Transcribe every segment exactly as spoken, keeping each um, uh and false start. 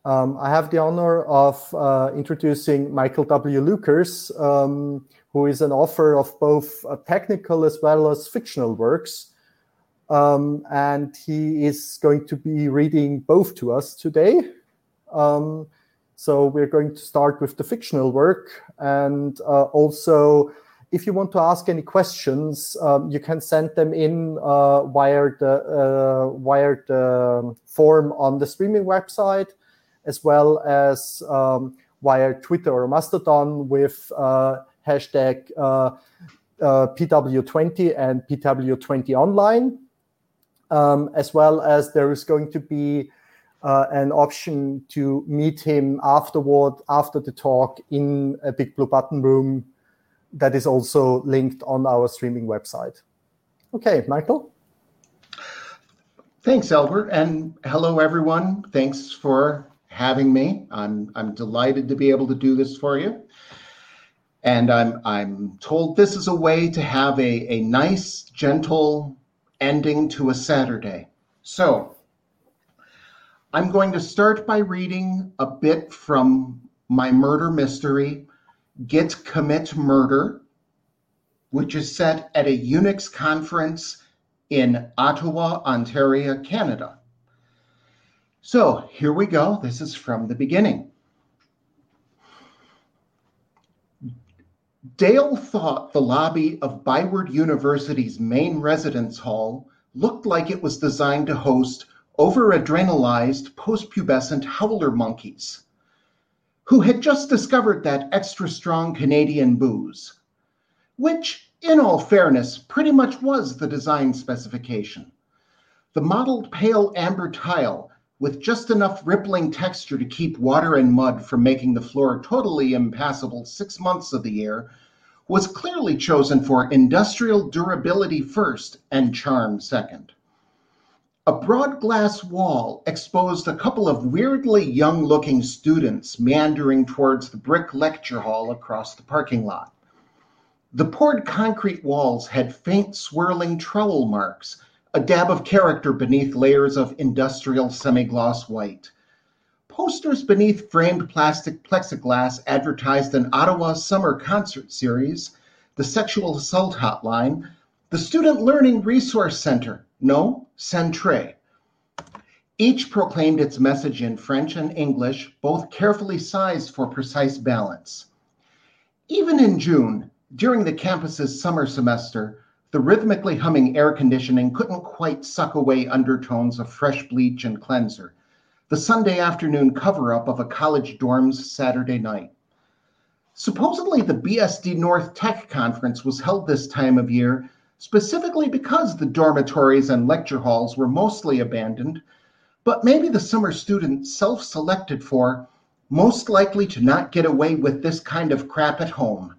Um, I have the honor of uh, introducing Michael W. Lukers, um, who is an author of both uh, technical as well as fictional works. Um, and he is going to be reading both to us today. Um, so we're going to start with the fictional work. And uh, also, if you want to ask any questions, um, you can send them in uh, via, the, uh, via the form on the streaming website, as well as um, via Twitter or Mastodon with uh, hashtag uh, uh, P W twenty and P W twenty online. Um, as well as there is going to be uh, an option to meet him afterward, after the talk, in a Big Blue Button room that is also linked on our streaming website. Okay, Michael? Thanks, Albert, and hello, everyone. Thanks for having me. I'm I'm delighted to be able to do this for you. And I'm I'm told this is a way to have a, a nice, gentle ending to a Saturday. So I'm going to start by reading a bit from my murder mystery, Git Commit Murder, which is set at a Unix conference in Ottawa, Ontario, Canada. So here we go. This is from the beginning. Dale thought the lobby of Byward University's main residence hall looked like it was designed to host over-adrenalized post-pubescent howler monkeys who had just discovered that extra-strong Canadian booze, which, in all fairness, pretty much was the design specification. The modeled pale amber tile with just enough rippling texture to keep water and mud from making the floor totally impassable six months of the year, was clearly chosen for industrial durability first and charm second. A broad glass wall exposed a couple of weirdly young-looking students meandering towards the brick lecture hall across the parking lot. The poured concrete walls had faint swirling trowel marks, a dab of character beneath layers of industrial semi-gloss white. Posters beneath framed plastic plexiglass advertised an Ottawa summer concert series, the Sexual Assault Hotline, the Student Learning Resource Center, no, Centre. Each proclaimed its message in French and English, both carefully sized for precise balance. Even in June, during the campus's summer semester, the rhythmically humming air conditioning couldn't quite suck away undertones of fresh bleach and cleanser, the Sunday afternoon cover-up of a college dorm's Saturday night. Supposedly, the B S D North Tech Conference was held this time of year specifically because the dormitories and lecture halls were mostly abandoned, but maybe the summer students self-selected for most likely to not get away with this kind of crap at home.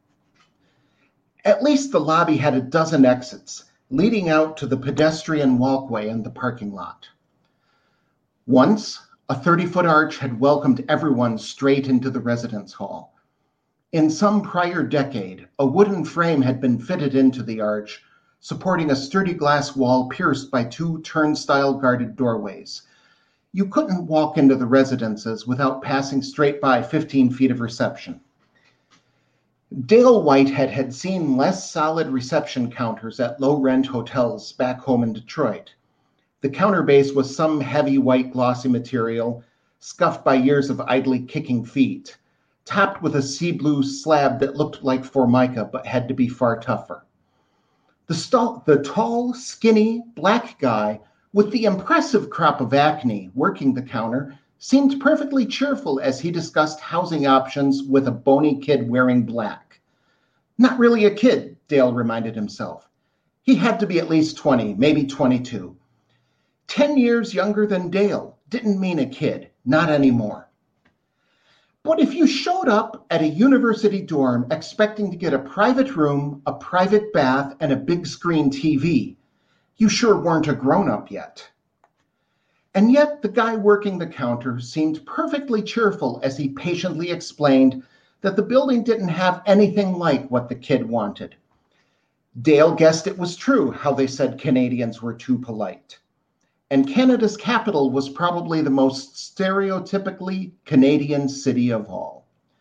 At least the lobby had a dozen exits, leading out to the pedestrian walkway and the parking lot. Once, a thirty-foot arch had welcomed everyone straight into the residence hall. In some prior decade, a wooden frame had been fitted into the arch, supporting a sturdy glass wall pierced by two turnstile-guarded doorways. You couldn't walk into the residences without passing straight by fifteen feet of reception. Dale Whitehead had seen less solid reception counters at low-rent hotels back home in Detroit. The counter base was some heavy white glossy material, scuffed by years of idly kicking feet, topped with a sea blue slab that looked like Formica but had to be far tougher. The, st- the tall, skinny, black guy with the impressive crop of acne working the counter seemed perfectly cheerful as he discussed housing options with a bony kid wearing black. Not really a kid, Dale reminded himself. He had to be at least twenty, maybe twenty-two. Ten years younger than Dale didn't mean a kid, not anymore. But if you showed up at a university dorm expecting to get a private room, a private bath, and a big screen T V, you sure weren't a grown-up yet. And yet the guy working the counter seemed perfectly cheerful as he patiently explained that the building didn't have anything like what the kid wanted. Dale guessed it was true how they said Canadians were too polite. and Canada's capital was probably the most stereotypically Canadian city of all.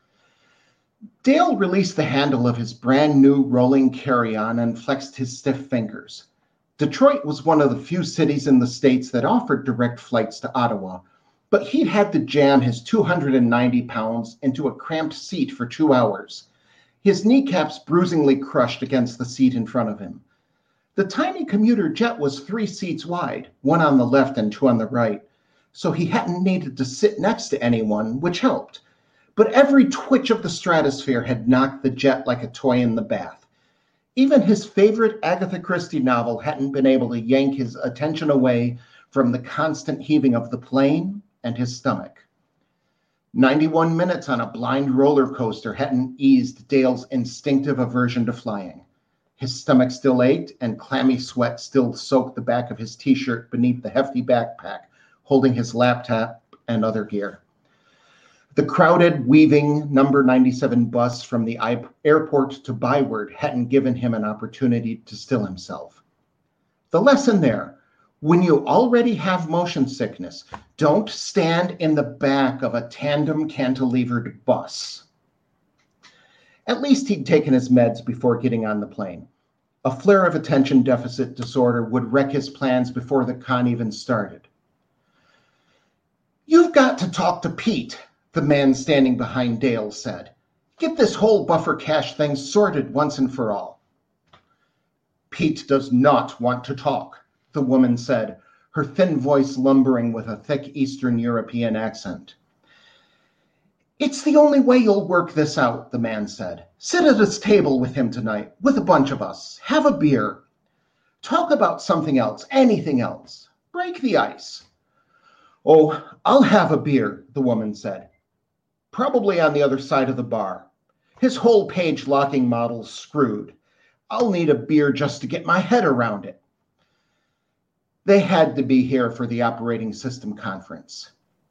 Dale released the handle of his brand new rolling carry-on and flexed his stiff fingers. Detroit was one of the few cities in the States that offered direct flights to Ottawa, but he'd had to jam his two hundred ninety pounds into a cramped seat for two hours, his kneecaps bruisingly crushed against the seat in front of him. The tiny commuter jet was three seats wide, one on the left and two on the right, so he hadn't needed to sit next to anyone, which helped. But every twitch of the stratosphere had knocked the jet like a toy in the bath. Even his favorite Agatha Christie novel hadn't been able to yank his attention away from the constant heaving of the plane and his stomach. ninety-one minutes on a blind roller coaster hadn't eased Dale's instinctive aversion to flying. His stomach still ached, and clammy sweat still soaked the back of his t-shirt beneath the hefty backpack, holding his laptop and other gear. The crowded, weaving number ninety-seven bus from the airport to Byward hadn't given him an opportunity to still himself. The lesson there: when you already have motion sickness, don't stand in the back of a tandem cantilevered bus. At least he'd taken his meds before getting on the plane. A flare of attention deficit disorder would wreck his plans before the con even started. "You've got to talk to Pete," the man standing behind Dale said. "Get this whole buffer cache thing sorted once and for all." "Pete does not want to talk," the woman said, her thin voice lumbering with a thick Eastern European accent. "It's the only way you'll work this out," the man said. "Sit at his table with him tonight, with a bunch of us. Have a beer. Talk about something else, anything else. Break the ice." "Oh, I'll have a beer," the woman said. "Probably on the other side of the bar. His whole page locking model's screwed. I'll need a beer just to get my head around it." They had to be here for the operating system conference.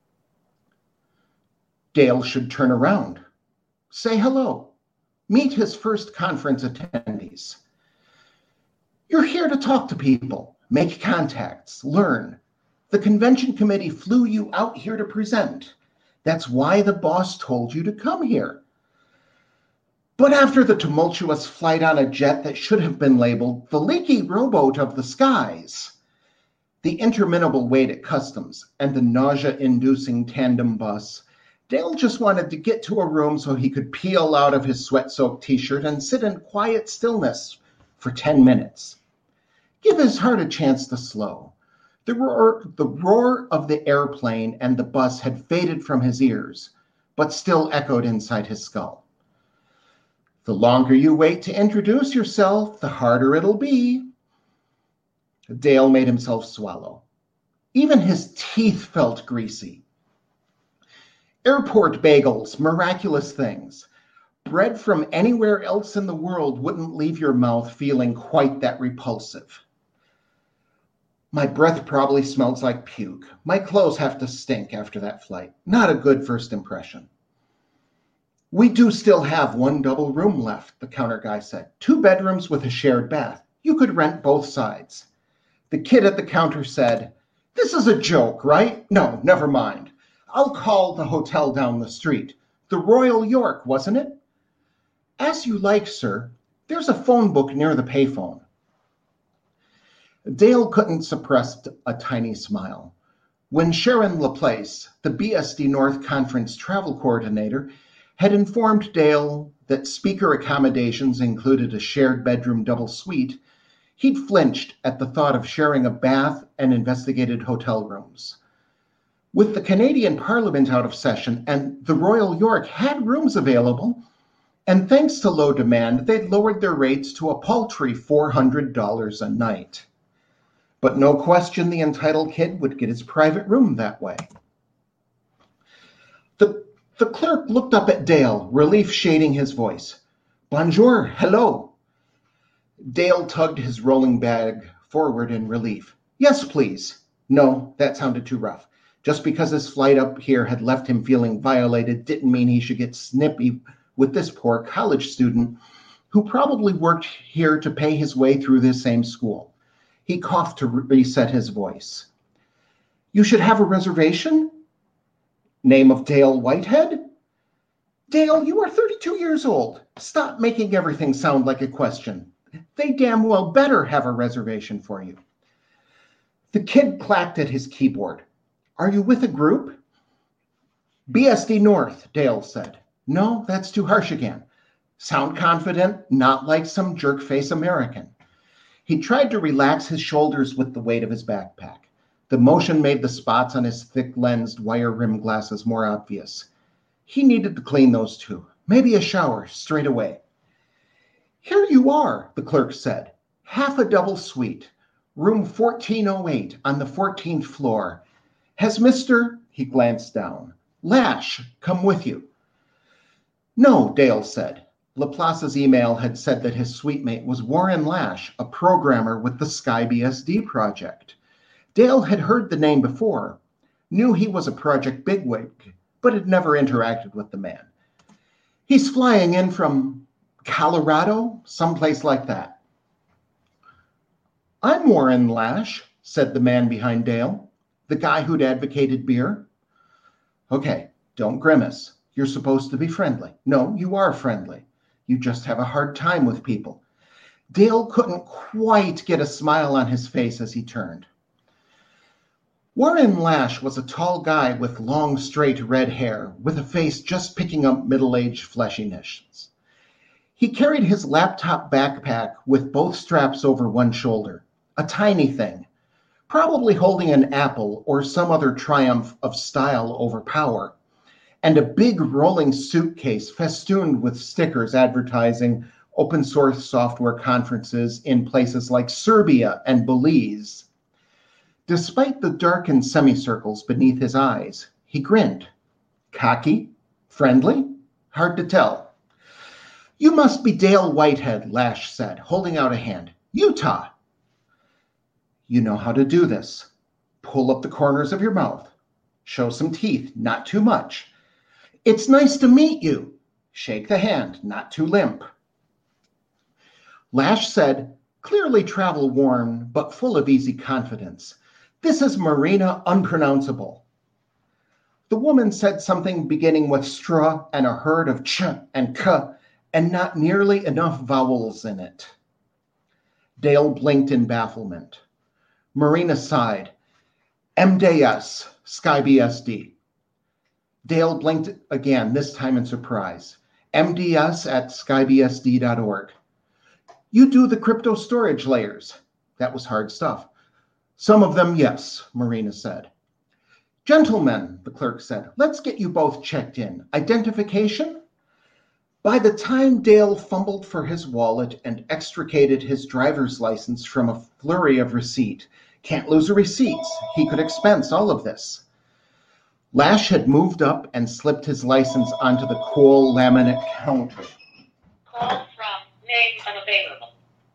Dale should turn around, say hello, meet his first conference attendees. You're here to talk to people, make contacts, learn. The convention committee flew you out here to present. That's why the boss told you to come here. But after the tumultuous flight on a jet that should have been labeled the leaky rowboat of the skies, the interminable wait at customs, and the nausea-inducing tandem bus, Dale just wanted to get to a room so he could peel out of his sweat-soaked t-shirt and sit in quiet stillness for ten minutes. Give his heart a chance to slow. The roar, the roar of the airplane and the bus had faded from his ears, but still echoed inside his skull. The longer you wait to introduce yourself, the harder it'll be. Dale made himself swallow. Even his teeth felt greasy. Airport bagels, miraculous things. Bread from anywhere else in the world wouldn't leave your mouth feeling quite that repulsive. My breath probably smells like puke. My clothes have to stink after that flight. Not a good first impression. We do still have one double room left, the counter guy said. Two bedrooms with a shared bath. You could rent both sides. The kid at the counter said, "This is a joke, right? No, never mind. I'll call the hotel down the street. The Royal York, wasn't it?" "As you like, sir. There's a phone book near the payphone." Dale couldn't suppress a tiny smile. When Sharon Laplace, the B S D North Conference travel coordinator, had informed Dale that speaker accommodations included a shared bedroom double suite, he'd flinched at the thought of sharing a bath and investigated hotel rooms. With the Canadian Parliament out of session and the Royal York had rooms available, and thanks to low demand, they'd lowered their rates to a paltry four hundred dollars a night. But no question the entitled kid would get his private room that way. The, the clerk looked up at Dale, relief shading his voice. "Bonjour, hello." Dale tugged his rolling bag forward in relief. "Yes, please." No, that sounded too rough. Just because his flight up here had left him feeling violated didn't mean he should get snippy with this poor college student who probably worked here to pay his way through this same school. He coughed to reset his voice. You should have a reservation? Name of Dale Whitehead? Dale, you are thirty-two years old. Stop making everything sound like a question. They damn well better have a reservation for you. The kid clacked at his keyboard. Are you with a group? B S D North, Dale said. No, that's too harsh again. Sound confident, not like some jerk-face American. He tried to relax his shoulders with the weight of his backpack. The motion made the spots on his thick-lensed wire-rimmed glasses more obvious. He needed to clean those too. Maybe a shower straight away. Here you are, the clerk said. Half a double suite. Room fourteen oh eight on the fourteenth floor. Has Mister He glanced down. Lash come with you? No, Dale said. Laplace's email had said that his suitemate was Warren Lash, a programmer with the SkyBSD project. Dale had heard the name before, knew he was a project bigwig, but had never interacted with the man. He's flying in from Colorado, someplace like that. I'm Warren Lash, said the man behind Dale, the guy who'd advocated beer. Okay, don't grimace. You're supposed to be friendly. No, you are friendly. You just have a hard time with people. Dale couldn't quite get a smile on his face as he turned. Warren Lash was a tall guy with long, straight red hair, with a face just picking up middle-aged fleshiness. He carried his laptop backpack with both straps over one shoulder, a tiny thing, probably holding an apple or some other triumph of style over power, and a big rolling suitcase festooned with stickers advertising open source software conferences in places like Serbia and Belize. Despite the darkened semicircles beneath his eyes, he grinned. Cocky? Friendly? Hard to tell. You must be Dale Whitehead, Lash said, holding out a hand. Utah. You know how to do this. Pull up the corners of your mouth. Show some teeth, not too much. It's nice to meet you. Shake the hand, not too limp. Lash said, clearly travel-worn, but full of easy confidence. This is Marina Unpronounceable. The woman said something beginning with stra and a herd of ch and k, and not nearly enough vowels in it. Dale blinked in bafflement. Marina sighed. M D S, SkyBSD. Dale blinked again, this time in surprise. M D S at skybsd dot org. You do the crypto storage layers. That was hard stuff. Some of them, yes, Marina said. Gentlemen, the clerk said, let's get you both checked in. Identification? By the time Dale fumbled for his wallet and extricated his driver's license from a flurry of receipt, can't lose a receipts, he could expense all of this. Lash had moved up and slipped his license onto the cool laminate counter. Call from name unavailable.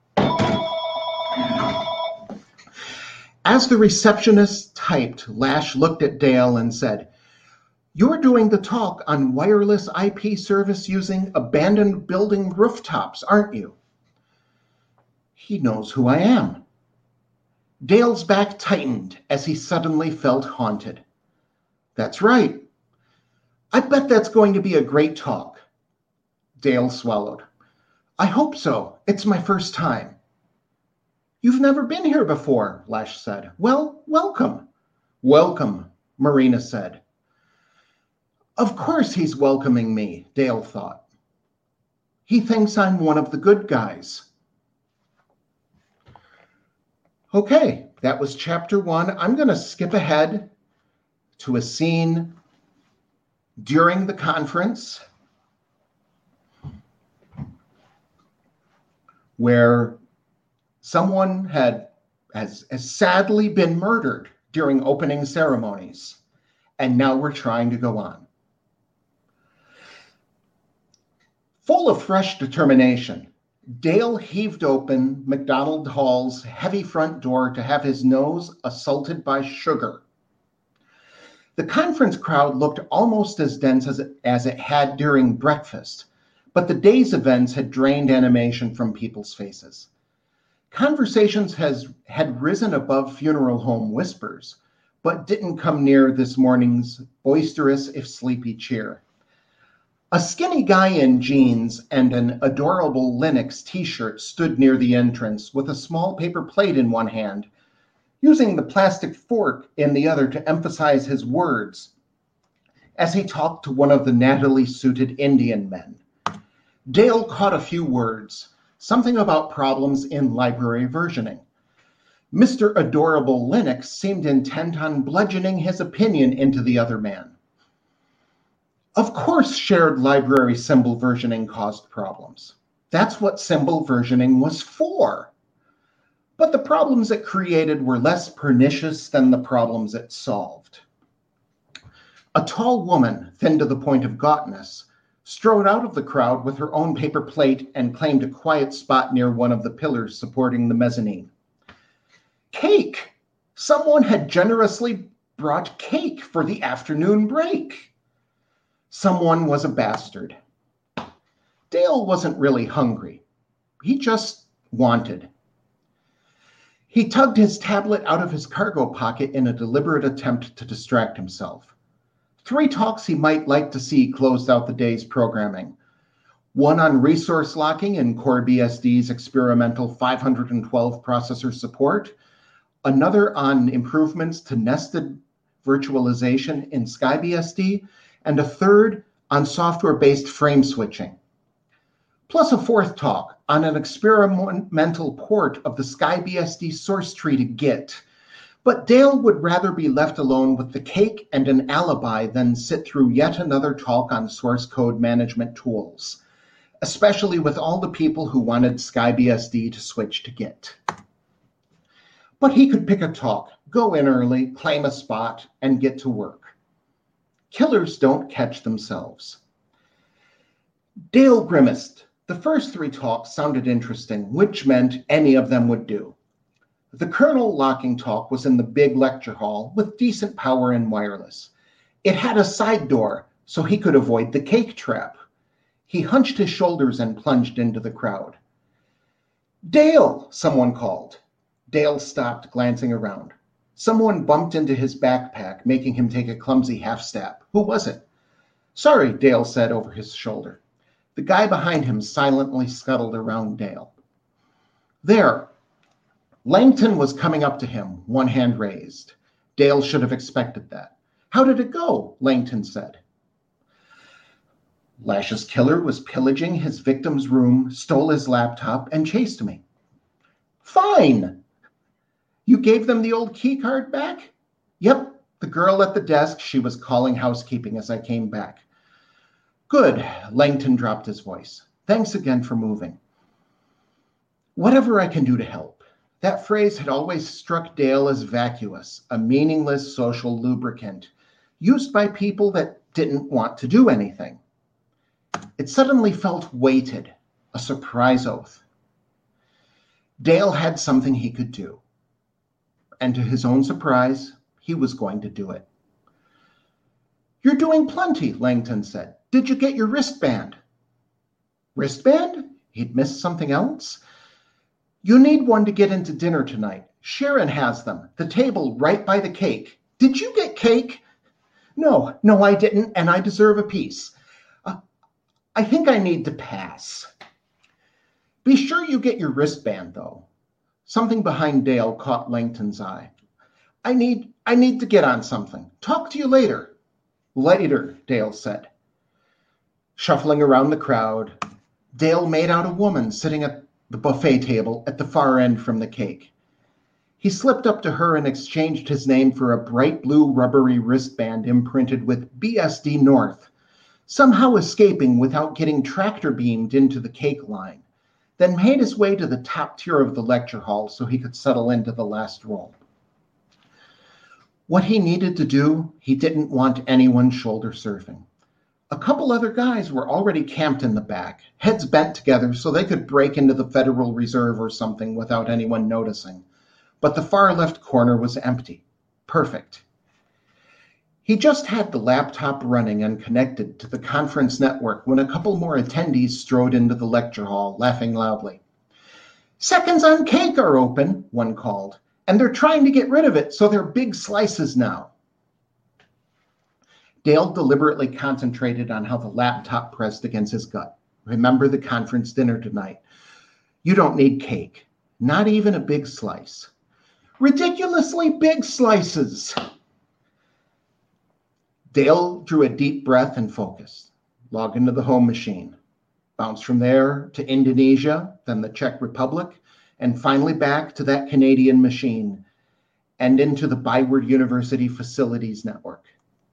As the receptionist typed, Lash looked at Dale and said, You're doing the talk on wireless I P service using abandoned building rooftops, aren't you? He knows who I am. Dale's back tightened as he suddenly felt haunted. That's right. I bet that's going to be a great talk. Dale swallowed. I hope so. It's my first time. You've never been here before, Lash said. Well, welcome. Welcome, Marina said. Of course he's welcoming me, Dale thought. He thinks I'm one of the good guys. Okay, that was chapter one. I'm going to skip ahead to a scene during the conference where someone had has, has sadly been murdered during opening ceremonies, and now we're trying to go on. Full of fresh determination, Dale heaved open McDonald Hall's heavy front door to have his nose assaulted by sugar. The conference crowd looked almost as dense as it, as it had during breakfast, but the day's events had drained animation from people's faces. Conversations has, had risen above funeral home whispers, but didn't come near this morning's boisterous if sleepy cheer. A skinny guy in jeans and an adorable Linux t-shirt stood near the entrance with a small paper plate in one hand, using the plastic fork in the other to emphasize his words as he talked to one of the nattily-suited Indian men. Dale caught a few words, something about problems in library versioning. Mister Adorable Linux seemed intent on bludgeoning his opinion into the other man. Of course, shared library symbol versioning caused problems. That's what symbol versioning was for. But the problems it created were less pernicious than the problems it solved. A tall woman, thin to the point of gauntness, strode out of the crowd with her own paper plate and claimed a quiet spot near one of the pillars supporting the mezzanine. Cake! Someone had generously brought cake for the afternoon break. Someone was a bastard. Dale wasn't really hungry. He just wanted. He tugged his tablet out of his cargo pocket in a deliberate attempt to distract himself. Three talks he might like to see closed out the day's programming. One on resource locking in CoreBSD's experimental five hundred twelve processor support. Another on improvements to nested virtualization in SkyBSD. And a third on software-based frame switching. Plus a fourth talk on an experimental port of the SkyBSD source tree to Git. But Dale would rather be left alone with the cake and an alibi than sit through yet another talk on source code management tools, especially with all the people who wanted SkyBSD to switch to Git. But he could pick a talk, go in early, claim a spot, and get to work. Killers don't catch themselves. Dale grimaced. The first three talks sounded interesting, which meant any of them would do. The kernel locking talk was in the big lecture hall with decent power and wireless. It had a side door, so he could avoid the cake trap. He hunched his shoulders and plunged into the crowd. Dale, someone called. Dale stopped, glancing around. Someone bumped into his backpack, making him take a clumsy half-step. Who was it? Sorry, Dale said over his shoulder. The guy behind him silently scuttled around Dale. There. Langton was coming up to him, one hand raised. Dale should have expected that. How did it go? Langton said. Lash's killer was pillaging his victim's room, stole his laptop, and chased me. Fine. You gave them the old key card back? Yep, the girl at the desk, she was calling housekeeping as I came back. Good, Langton dropped his voice. Thanks again for moving. Whatever I can do to help. That phrase had always struck Dale as vacuous, a meaningless social lubricant, used by people that didn't want to do anything. It suddenly felt weighted, a surprise oath. Dale had something he could do. And to his own surprise, he was going to do it. You're doing plenty, Langton said. Did you get your wristband? Wristband? He'd missed something else? You need one to get into dinner tonight. Sharon has them, the table right by the cake. Did you get cake? No, no, I didn't, and I deserve a piece. Uh, I think I need to pass. Be sure you get your wristband, though. Something behind Dale caught Langton's eye. I need, I need to get on something. Talk to you later. Later, Dale said. Shuffling around the crowd, Dale made out a woman sitting at the buffet table at the far end from the cake. He slipped up to her and exchanged his name for a bright blue rubbery wristband imprinted with B S D North, somehow escaping without getting tractor beamed into the cake line, then made his way to the top tier of the lecture hall so he could settle into the last row. What he needed to do, he didn't want anyone shoulder surfing. A couple other guys were already camped in the back, heads bent together so they could break into the Federal Reserve or something without anyone noticing. But the far left corner was empty. Perfect. He just had the laptop running and connected to the conference network when a couple more attendees strode into the lecture hall, laughing loudly. Seconds on cake are open, one called, and they're trying to get rid of it, so they're big slices now. Dale deliberately concentrated on how the laptop pressed against his gut. Remember the conference dinner tonight. You don't need cake, not even a big slice. Ridiculously big slices. Dale drew a deep breath and focused. Logged into the home machine. Bounced from there to Indonesia, then the Czech Republic, and finally back to that Canadian machine and into the Byward University Facilities Network.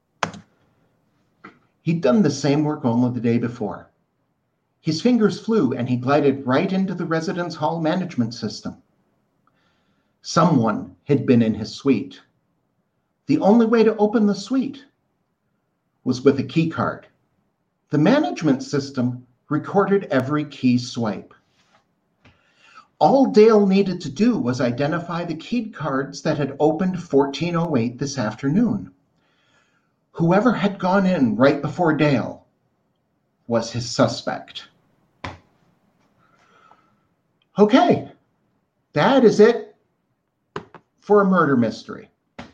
He'd done the same work only the day before. His fingers flew and he glided right into the residence hall management system. Someone had been in his suite. The only way to open the suite was with a key card. The management system recorded every key swipe. All Dale needed to do was identify the keyed cards that had opened fourteen oh eight this afternoon. Whoever had gone in right before Dale was his suspect. Okay, that is it for a murder mystery.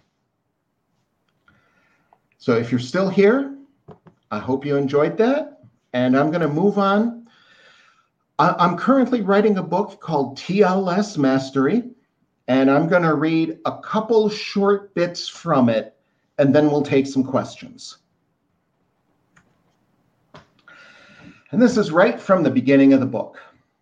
So if you're still here, I hope you enjoyed that. And I'm going to move on. I'm currently writing a book called T L S Mastery, and I'm going to read a couple short bits from it, and then we'll take some questions. And this is right from the beginning of the book.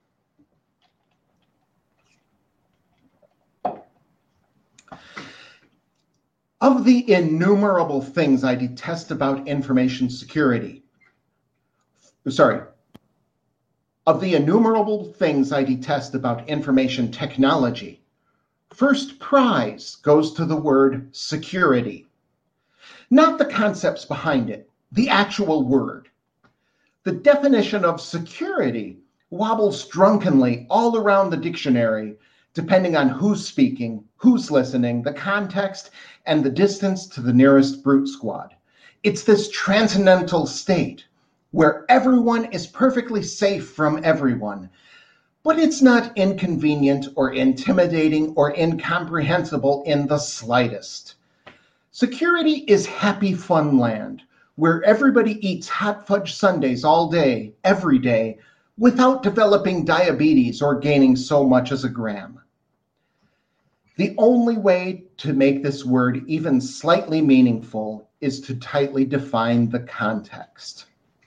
Of the innumerable things I detest about information security, sorry, of the innumerable things I detest about information technology, first prize goes to the word security. Not the concepts behind it, the actual word. The definition of security wobbles drunkenly all around the dictionary, depending on who's speaking, who's listening, the context, and the distance to the nearest brute squad. It's this transcendental state where everyone is perfectly safe from everyone, but it's not inconvenient or intimidating or incomprehensible in the slightest. Security is happy fun land, where everybody eats hot fudge sundaes all day, every day, without developing diabetes or gaining so much as a gram. The only way to make this word even slightly meaningful is to tightly define the context.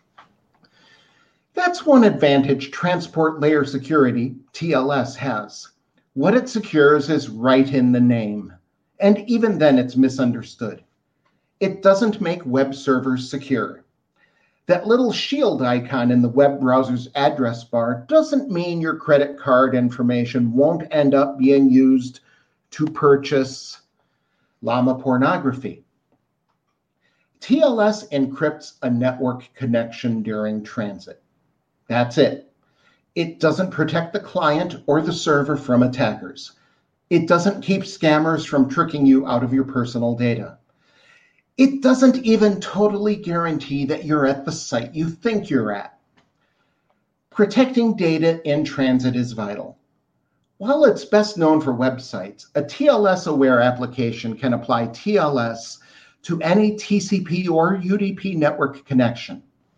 That's one advantage Transport Layer Security, T L S, has. What it secures is right in the name, and even then it's misunderstood. It doesn't make web servers secure. That little shield icon in the web browser's address bar doesn't mean your credit card information won't end up being used to purchase llama pornography. T L S encrypts a network connection during transit. That's it. It doesn't protect the client or the server from attackers. It doesn't keep scammers from tricking you out of your personal data. It doesn't even totally guarantee that you're at the site you think you're at. Protecting data in transit is vital. While it's best known for websites, a T L S-aware application can apply T L S to any T C P or U D P network connection.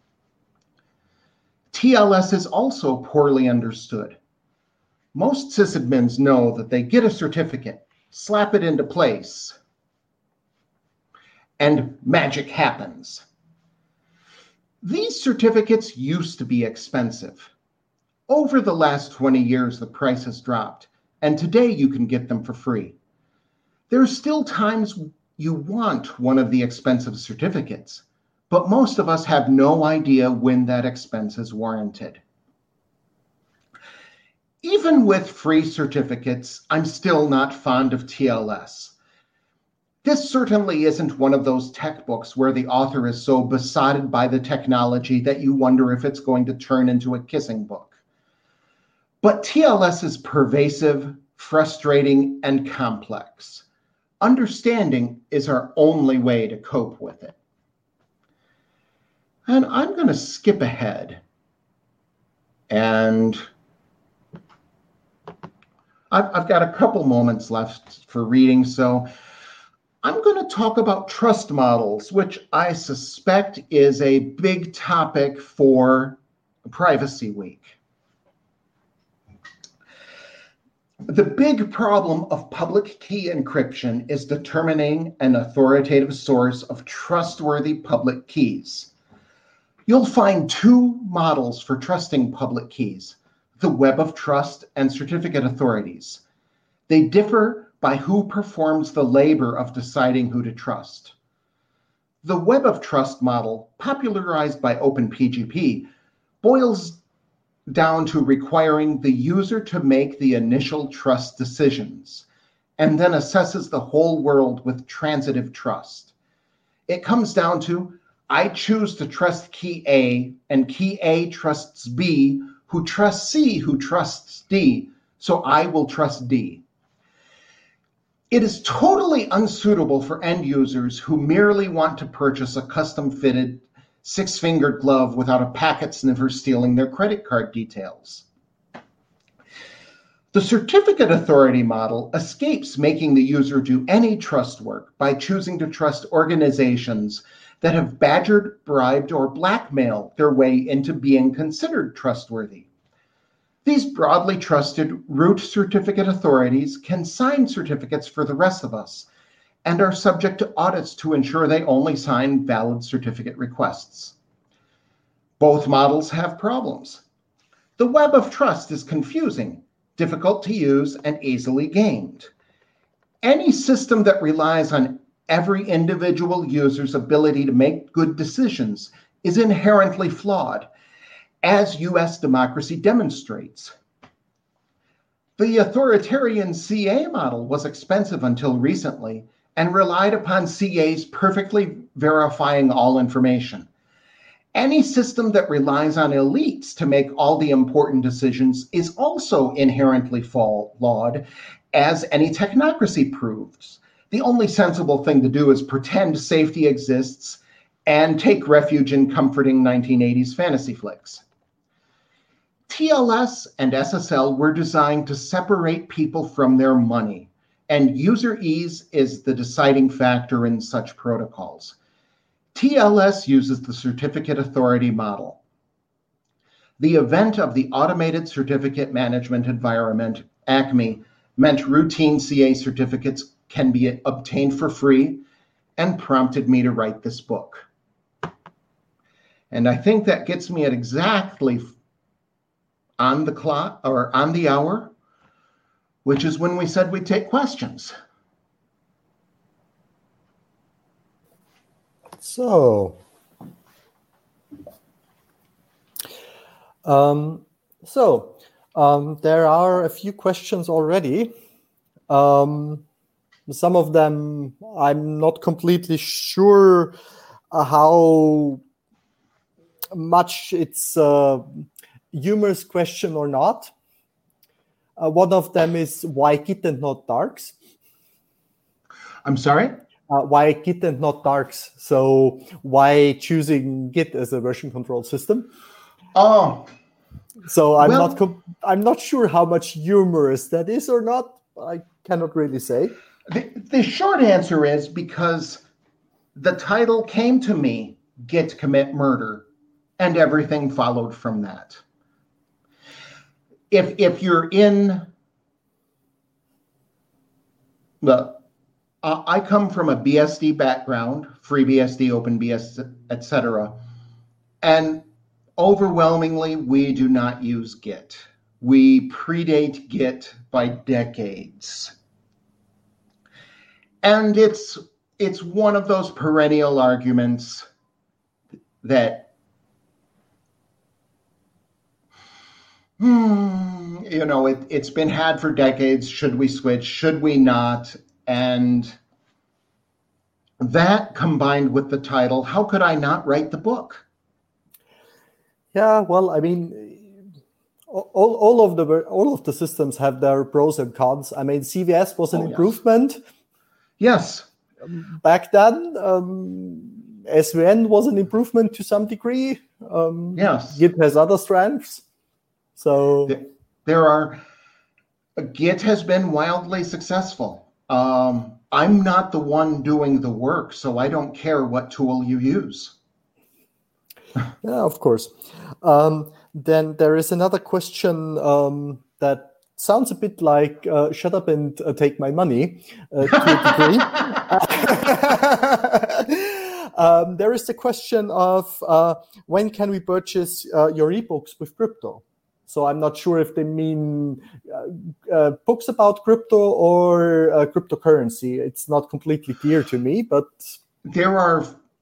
T L S is also poorly understood. Most sysadmins know that they get a certificate, slap it into place, and magic happens. These certificates used to be expensive. Over the last twenty years, the price has dropped, and today you can get them for free. There are still times you want one of the expensive certificates, but most of us have no idea when that expense is warranted. Even with free certificates, I'm still not fond of T L S. This certainly isn't one of those tech books where the author is so besotted by the technology that you wonder if it's going to turn into a kissing book. But T L S is pervasive, frustrating, and complex. Understanding is our only way to cope with it. And I'm going to skip ahead. And I've, I've got a couple moments left for reading, so I'm going to talk about trust models, which I suspect is a big topic for Privacy Week. The big problem of public key encryption is determining an authoritative source of trustworthy public keys. You'll find two models for trusting public keys: the web of trust and certificate authorities. They differ by who performs the labor of deciding who to trust. The web of trust model, popularized by OpenPGP, boils down to requiring the user to make the initial trust decisions and then assesses the whole world with transitive trust. It comes down to, I choose to trust key A, and key A trusts B, who trusts C, who trusts D, so I will trust D. It is totally unsuitable for end users who merely want to purchase a custom-fitted six-fingered glove without a packet sniffer stealing their credit card details. The certificate authority model escapes making the user do any trust work by choosing to trust organizations that have badgered, bribed, or blackmailed their way into being considered trustworthy. These broadly trusted root certificate authorities can sign certificates for the rest of us and are subject to audits to ensure they only sign valid certificate requests. Both models have problems. The web of trust is confusing, difficult to use, and easily gamed. Any system that relies on every individual user's ability to make good decisions is inherently flawed, as U S democracy demonstrates. The authoritarian C A model was expensive until recently and relied upon C As perfectly verifying all information. Any system that relies on elites to make all the important decisions is also inherently flawed, as any technocracy proves. The only sensible thing to do is pretend safety exists and take refuge in comforting nineteen eighties fantasy flicks. T L S and S S L were designed to separate people from their money, and user ease is the deciding factor in such protocols. T L S uses the certificate authority model. The event of the Automated Certificate Management Environment, ACME, meant routine C A certificates can be obtained for free and prompted me to write this book. And I think that gets me at exactly on the clock or on the hour, which is when we said we'd take questions. So, um, so um, there are a few questions already. Um, some of them I'm not completely sure uh, how much it's a humorous question or not. Uh, one of them is why Git and not Darks? I'm sorry? Uh, why Git and not Darks? So why choosing Git as a version control system? Oh, so I'm well, not com- I'm not sure how much humorous that is or not. I cannot really say. The, the short answer is because the title came to me, Git Commit Murder, and everything followed from that. If if you're in the Uh, I come from a B S D background, FreeBSD, OpenBSD, et cetera. And overwhelmingly, we do not use Git. We predate Git by decades. And it's, it's one of those perennial arguments that, hmm, you know, it, it's been had for decades. Should we switch? Should we not? And that combined with the title, how could I not write the book? Yeah, well, I mean, all, all of the all of the systems have their pros and cons. I mean, C V S was an oh, improvement. Yes. Back then, um, S V N was an improvement to some degree. Um, yes. Git has other strengths. So there are Git has been wildly successful. Um, I'm not the one doing the work, so I don't care what tool you use. Yeah, of course. Um, then there is another question um, that sounds a bit like uh, shut up and uh, take my money uh, to a degree. um, there is the question of uh, when can we purchase uh, your ebooks with crypto? So I'm not sure if they mean uh, uh, books about crypto or uh, cryptocurrency. It's not completely clear to me, but there are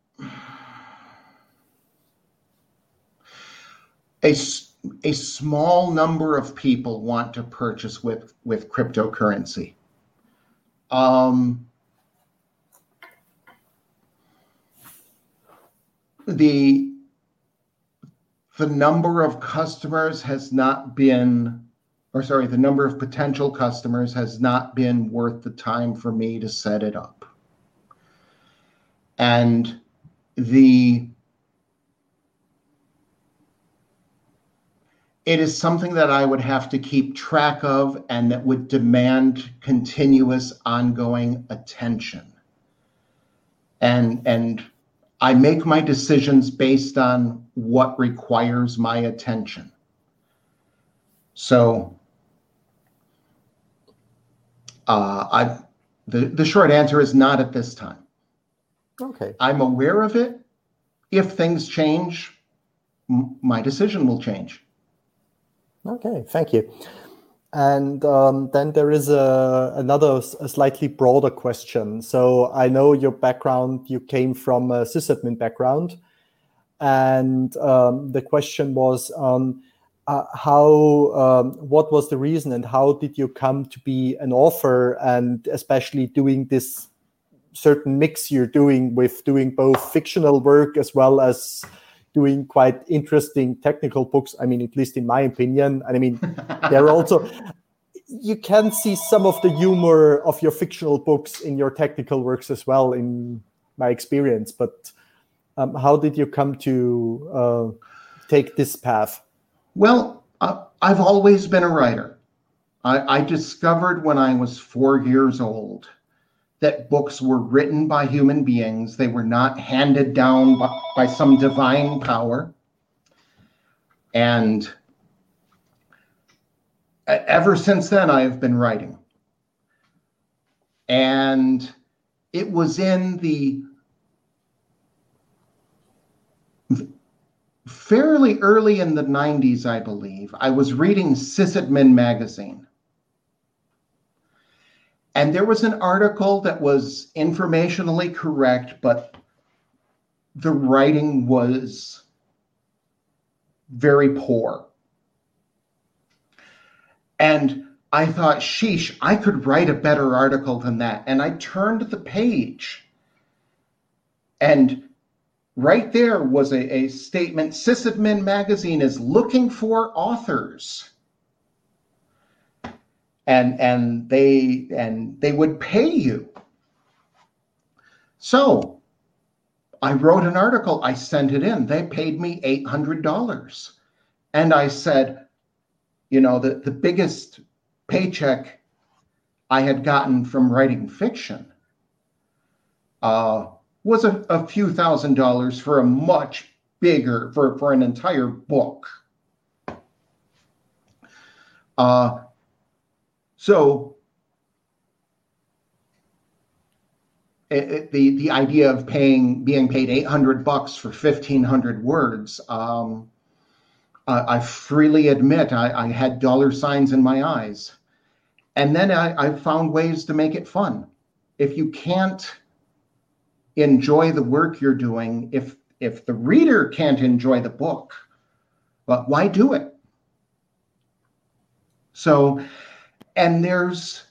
a, a small number of people want to purchase with, with cryptocurrency. Um, the The number of customers has not been, or sorry, the number of potential customers has not been worth the time for me to set it up. And the, it is something that I would have to keep track of and that would demand continuous ongoing attention. And, and I make my decisions based on what requires my attention. So uh, I, the, the short answer is not at this time. Okay. I'm aware of it. If things change, m- my decision will change. Okay, thank you. And um, then there is a, another a slightly broader question. So I know your background, you came from a sysadmin background. And um, the question was um, uh, how, um, what was the reason and how did you come to be an author, and especially doing this certain mix you're doing with doing both fictional work as well as doing quite interesting technical books. I mean, at least in my opinion. And I mean, there are also, you can see some of the humor of your fictional books in your technical works as well, in my experience. But um, how did you come to uh, take this path? Well, uh, I've always been a writer. I, I discovered when I was four years old that books were written by human beings. They were not handed down by, by some divine power. And ever since then, I have been writing. And it was in the fairly early in the nineties, I believe, I was reading Sysadmin magazine. And there was an article that was informationally correct, but the writing was very poor. And I thought, sheesh, I could write a better article than that. And I turned the page. And right there was a, a statement, Sysadmin magazine is looking for authors. And and they and they would pay you. So I wrote an article, I sent it in. They paid me eight hundred dollars. And I said, you know, the, the biggest paycheck I had gotten from writing fiction uh, was a, a few thousand dollars for a much bigger, for, for an entire book. Uh, So it, it, the the idea of paying being paid eight hundred bucks for fifteen hundred words, um, I, I freely admit I, I had dollar signs in my eyes, and then I, I found ways to make it fun. If you can't enjoy the work you're doing, if if the reader can't enjoy the book, but why do it? So. And there's,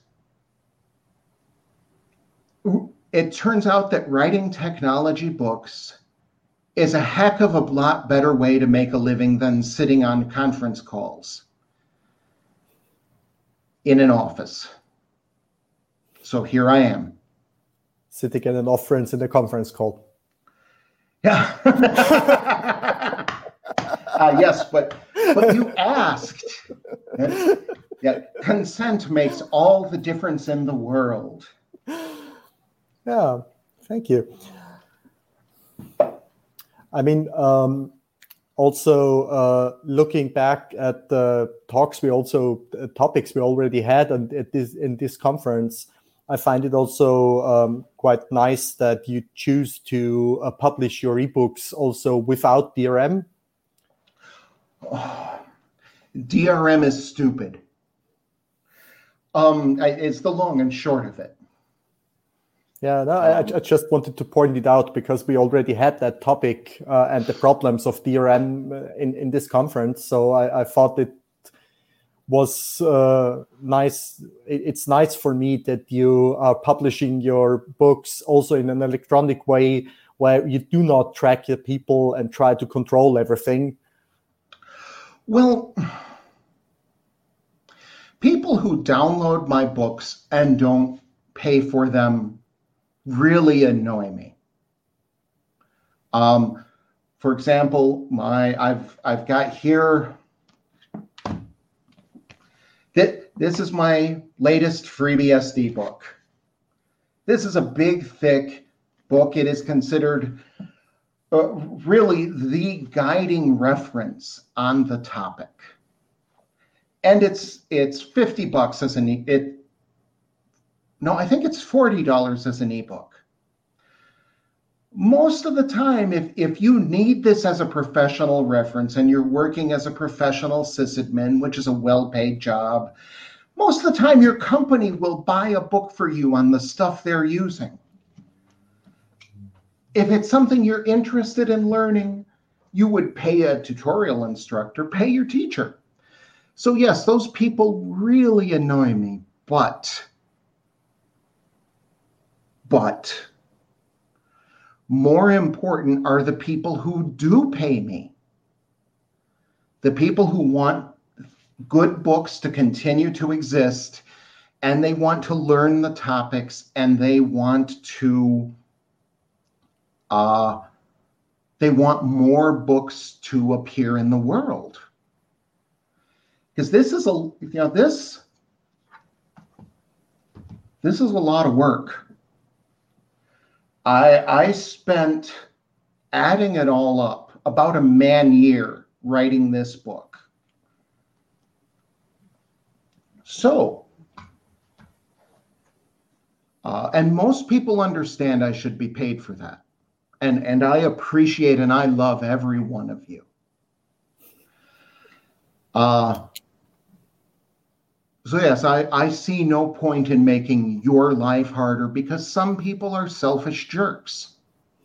it turns out that writing technology books is a heck of a lot better way to make a living than sitting on conference calls in an office. So here I am. Sitting in an office in a conference call. Yeah. uh, yes, but, but you asked. Yeah, Consent makes all the difference in the world. Yeah, thank you. I mean, um, also uh, looking back at the talks we also uh, topics we already had and at this in this conference, I find it also um, quite nice that you choose to uh, publish your ebooks also without D R M. Oh, D R M is stupid. Um, I, it's the long and short of it. Yeah, no, I, I just wanted to point it out because we already had that topic uh, and the problems of D R M in, in this conference. So I, I thought it was uh, nice. It, it's nice for me that you are publishing your books also in an electronic way where you do not track your people and try to control everything. Well, people who download my books and don't pay for them really annoy me. Um, for example, my I've I've got here that this is my latest FreeBSD book. This is a big, thick book. It is considered uh, really the guiding reference on the topic, and it's it's fifty bucks as an e- it. No, I think it's forty dollars as an ebook. Most of the time, if, if you need this as a professional reference and you're working as a professional sysadmin, which is a well-paid job, most of the time your company will buy a book for you on the stuff they're using. If it's something you're interested in learning, you would pay a tutorial instructor, pay your teacher. So yes, those people really annoy me, but But more important are the people who do pay me. The people who want good books to continue to exist, and they want to learn the topics, and they want to, uh, they want more books to appear in the world. Because this is a, you know, this, this is a lot of work. I, I spent, adding it all up, about a man year writing this book. So, uh, and most people understand I should be paid for that. And, and I appreciate and I love every one of you. Uh, So yes, I, I see no point in making your life harder because some people are selfish jerks.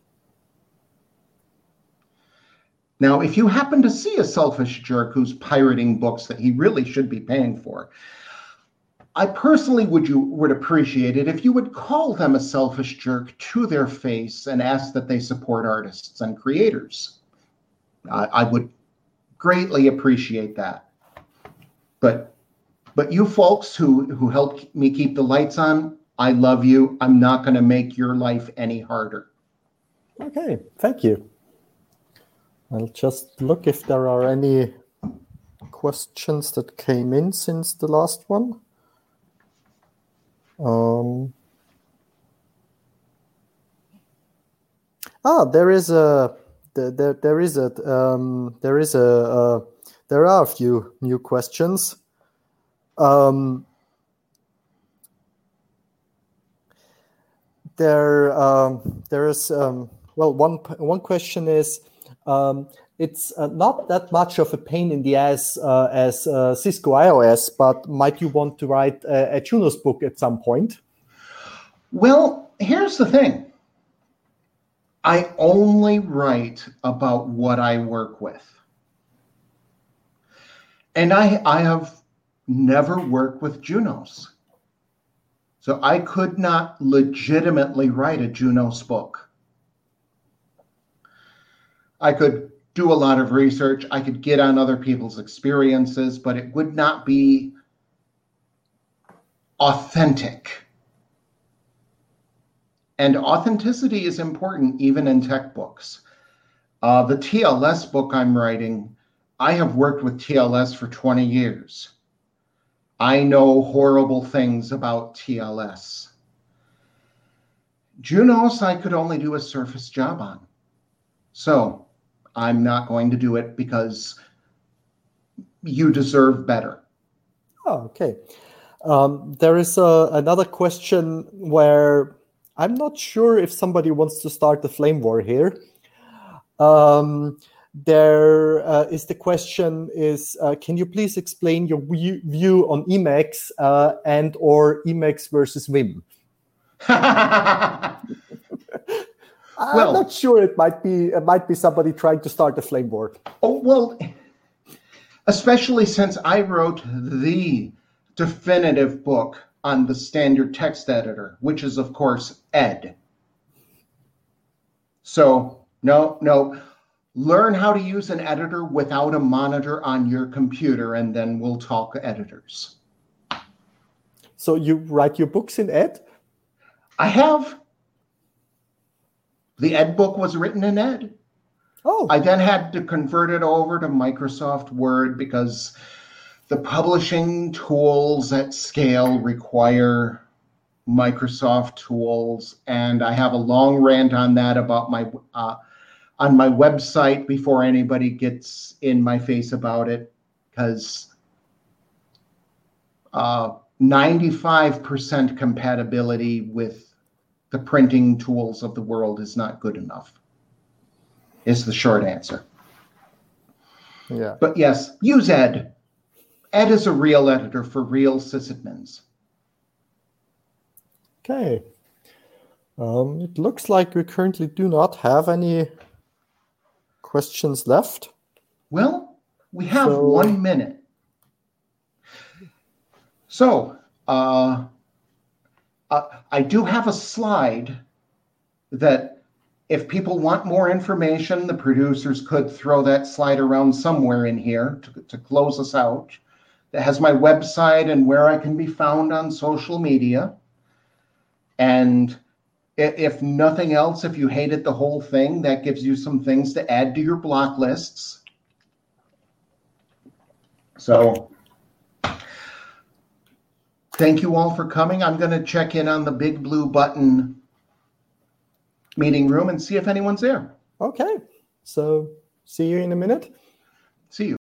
Now, if you happen to see a selfish jerk who's pirating books that he really should be paying for, I personally would you would appreciate it if you would call them a selfish jerk to their face and ask that they support artists and creators. I, I would greatly appreciate that. But But you folks who, who help me keep the lights on, I love you. I'm not going to make your life any harder. Okay, thank you. I'll just look if there are any questions that came in since the last one. Um, ah, there is a there there is a um, there is a uh, there are a few new questions. Um, there, um, there is um, well. One one question is, um, it's uh, not that much of a pain in the ass uh, as uh, Cisco iOS, but might you want to write a, a Junos book at some point? Well, here's the thing. I only write about what I work with, and I I have. never worked with Junos. So I could not legitimately write a Junos book. I could do a lot of research. I could get on other people's experiences, but it would not be authentic. And authenticity is important even in tech books. Uh, the T L S book I'm writing, I have worked with T L S for twenty years. I know horrible things about T L S. Junos I could only do a surface job on. So I'm not going to do it because you deserve better. Oh, okay. Um, there is a, another question where I'm not sure if somebody wants to start the flame war here. Um, there uh, is the question is, uh, can you please explain your view, view on Emacs uh, and or Emacs versus Vim? I'm Well, not sure. It might be it might be somebody trying to start a flame war. Oh, well, especially since I wrote the definitive book on the standard text editor, which is, of course, Ed. So, no, no. Learn how to use an editor without a monitor on your computer, and then we'll talk editors. So you write your books in Ed? I have. The Ed book was written in Ed. Oh. I then had to convert it over to Microsoft Word because the publishing tools at scale require Microsoft tools, and I have a long rant on that about my uh, on my website before anybody gets in my face about it, because uh, ninety-five percent compatibility with the printing tools of the world is not good enough, is the short answer. Yeah. But yes, use Ed. Ed is a real editor for real sysadmins. Okay. Um, it looks like we currently do not have any questions left. Well, we have So- one minute. So, uh, uh, I do have a slide that if people want more information, the producers could throw that slide around somewhere in here to, to close us out. That has my website and where I can be found on social media. And if nothing else, if you hated the whole thing, that gives you some things to add to your block lists. So thank you all for coming. I'm going to check in on the Big Blue Button meeting room and see if anyone's there. Okay. So see you in a minute. See you.